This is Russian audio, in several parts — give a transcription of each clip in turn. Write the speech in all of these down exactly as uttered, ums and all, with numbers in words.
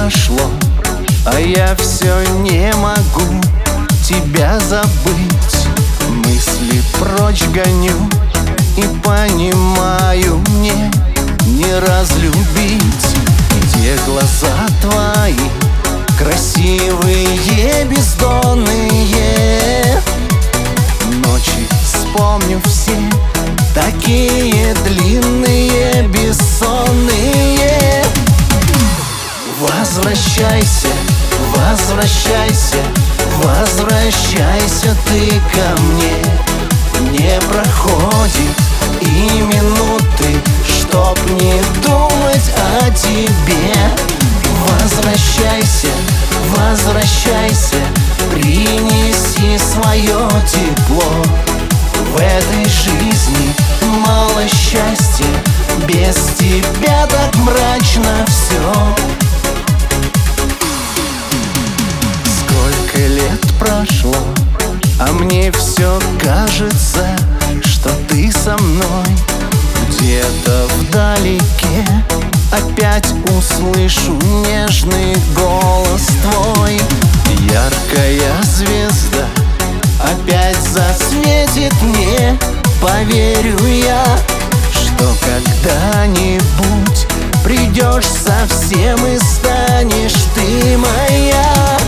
прошло, а я все не могу тебя забыть. Мысли прочь гоню и понимаю, мне не разлюбить. Где глаза твои, красивые, бездонные? Ночи вспомню все, такие длинные, бессонные. Возвращайся, возвращайся, возвращайся ты ко мне. Не проходит и минуты, чтоб не думать о тебе. Возвращайся, возвращайся, принеси свое тепло. В этой жизни мало счастья, без тебя так мрачно все. Сколько лет прошло, а мне все кажется, что ты со мной. Где-то вдалеке опять услышу нежный голос твой. Яркая звезда опять засветит мне. Поверю я, что когда-нибудь придешь совсем и станешь ты моя.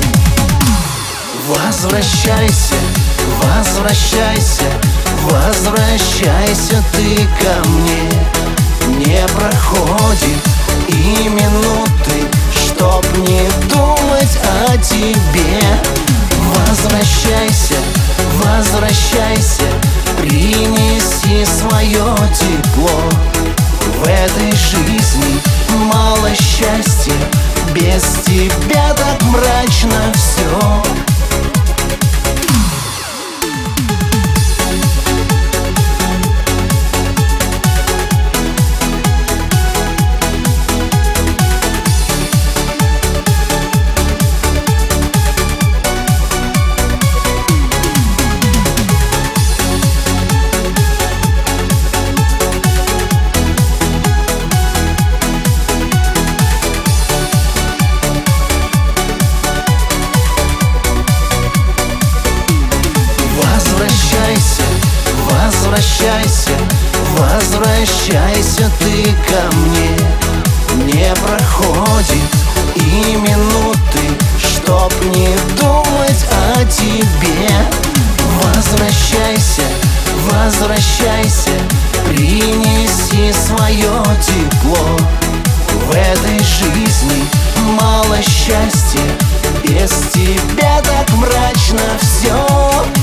Возвращайся, возвращайся, возвращайся ты ко мне. Не проходит и минуты, чтоб не думать о тебе. Возвращайся, возвращайся, принеси свое тепло. В этой жизни мало счастья, без тебя так мрачно все. Возвращайся, возвращайся ты ко мне. Не проходит и минуты, чтоб не думать о тебе. Возвращайся, возвращайся, принеси свое тепло. В этой жизни мало счастья, без тебя так мрачно все.